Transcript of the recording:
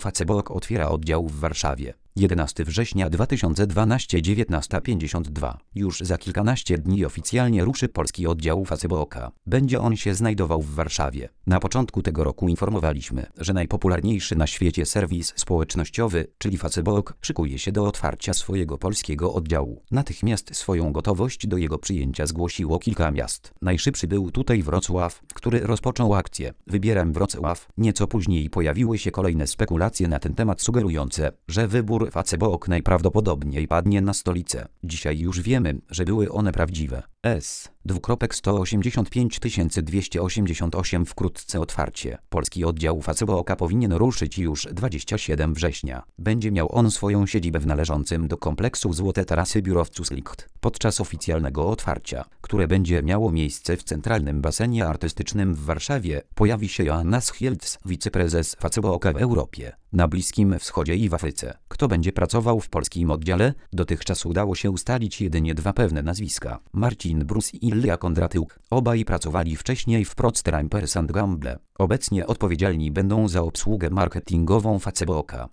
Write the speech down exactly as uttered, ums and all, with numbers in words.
Facebook otwiera oddział w Warszawie. jedenastego września dwa tysiące dwunastego, dziewiętnasta pięćdziesiąt dwa. Już za kilkanaście dni oficjalnie ruszy polski oddział Facebooka. Będzie on się znajdował w Warszawie. Na początku tego roku informowaliśmy, że najpopularniejszy na świecie serwis społecznościowy, czyli Facebook, szykuje się do otwarcia swojego polskiego oddziału. Natychmiast swoją gotowość do jego przyjęcia zgłosiło kilka miast. Najszybszy był tutaj Wrocław, który rozpoczął akcję Wybieram Wrocław. Nieco później pojawiły się kolejne spekulacje na ten temat sugerujące, że wybór Facebook najprawdopodobniej padnie na stolicę. Dzisiaj już wiemy, że były one prawdziwe. S. sto osiemdziesiąt pięć tysięcy dwieście osiemdziesiąt osiem Wkrótce otwarcie. Polski oddział Facebooka powinien ruszyć już dwudziestego siódmego września. Będzie miał on swoją siedzibę w należącym do kompleksu Złote Tarasy biurowcu Slicht. Podczas oficjalnego otwarcia, które będzie miało miejsce w Centralnym Basenie Artystycznym w Warszawie, pojawi się Joanna Schielc, wiceprezes Facebooka w Europie, na Bliskim Wschodzie i w Afryce. Kto będzie pracował w polskim oddziale? Dotychczas udało się ustalić jedynie dwa pewne nazwiska: Marcin Brus i Ilja Kondratyuk. Obaj pracowali wcześniej w Procter and Gamble. Obecnie odpowiedzialni będą za obsługę marketingową Facebooka.